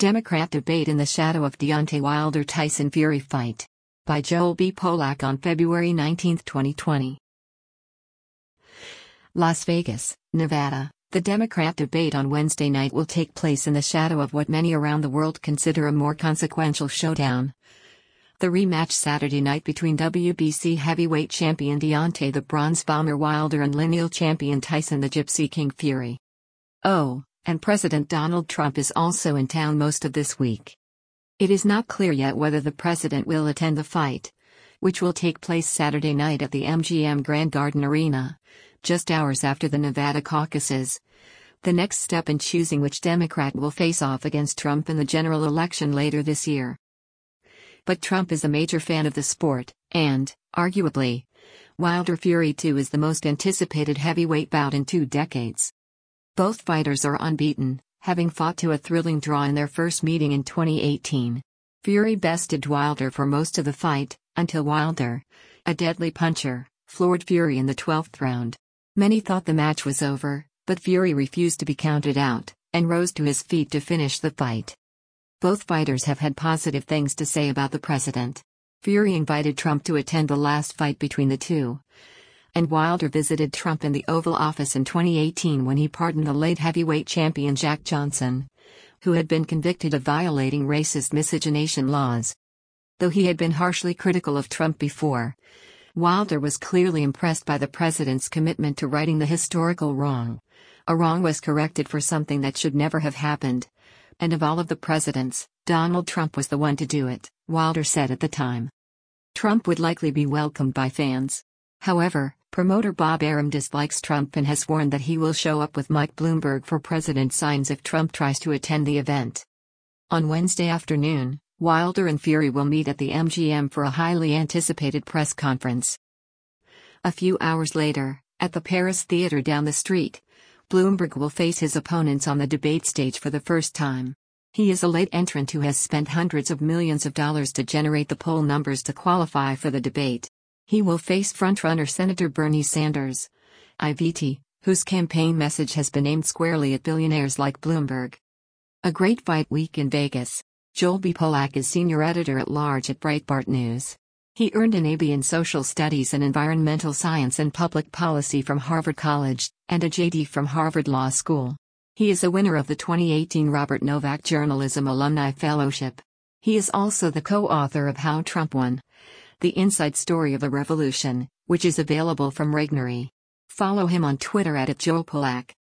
Democrat debate in the shadow of Deontay Wilder-Tyson Fury fight. By Joel B. Polak on February 19, 2020. Las Vegas, Nevada. The Democrat debate on Wednesday night will take place in the shadow of what many around the world consider a more consequential showdown. The rematch Saturday night between WBC heavyweight champion Deontay the Bronze Bomber Wilder and lineal champion Tyson the Gypsy King Fury. Oh, and President Donald Trump is also in town most of this week. It is not clear yet whether the president will attend the fight, which will take place Saturday night at the MGM Grand Garden Arena, just hours after the Nevada caucuses. The next step in choosing which Democrat will face off against Trump in the general election later this year. But Trump is a major fan of the sport, and, arguably, Wilder-Fury 2 is the most anticipated heavyweight bout in 2 decades. Both fighters are unbeaten, having fought to a thrilling draw in their first meeting in 2018. Fury bested Wilder for most of the fight, until Wilder, a deadly puncher, floored Fury in the 12th round. Many thought the match was over, but Fury refused to be counted out, and rose to his feet to finish the fight. Both fighters have had positive things to say about the president. Fury invited Trump to attend the last fight between the two, and Wilder visited Trump in the Oval Office in 2018 when he pardoned the late heavyweight champion Jack Johnson, who had been convicted of violating racist miscegenation laws. Though he had been harshly critical of Trump before, Wilder was clearly impressed by the president's commitment to righting the historical wrong. A wrong was corrected for something that should never have happened. And of all of the presidents, Donald Trump was the one to do it, Wilder said at the time. Trump would likely be welcomed by fans. However, promoter Bob Arum dislikes Trump and has warned that he will show up with Mike Bloomberg for president signs if Trump tries to attend the event. On Wednesday afternoon, Wilder and Fury will meet at the MGM for a highly anticipated press conference. A few hours later, at the Paris Theater down the street, Bloomberg will face his opponents on the debate stage for the first time. He is a late entrant who has spent hundreds of millions of dollars to generate the poll numbers to qualify for the debate. He will face frontrunner Senator Bernie Sanders, IVT, whose campaign message has been aimed squarely at billionaires like Bloomberg. A great fight week in Vegas. Joel B. Polak is senior editor-at-large at Breitbart News. He earned an AB in Social Studies and Environmental Science and Public Policy from Harvard College, and a JD from Harvard Law School. He is a winner of the 2018 Robert Novak Journalism Alumni Fellowship. He is also the co-author of How Trump Won: The Inside Story of a Revolution, which is available from Regnery. Follow him on Twitter @JoelPolak.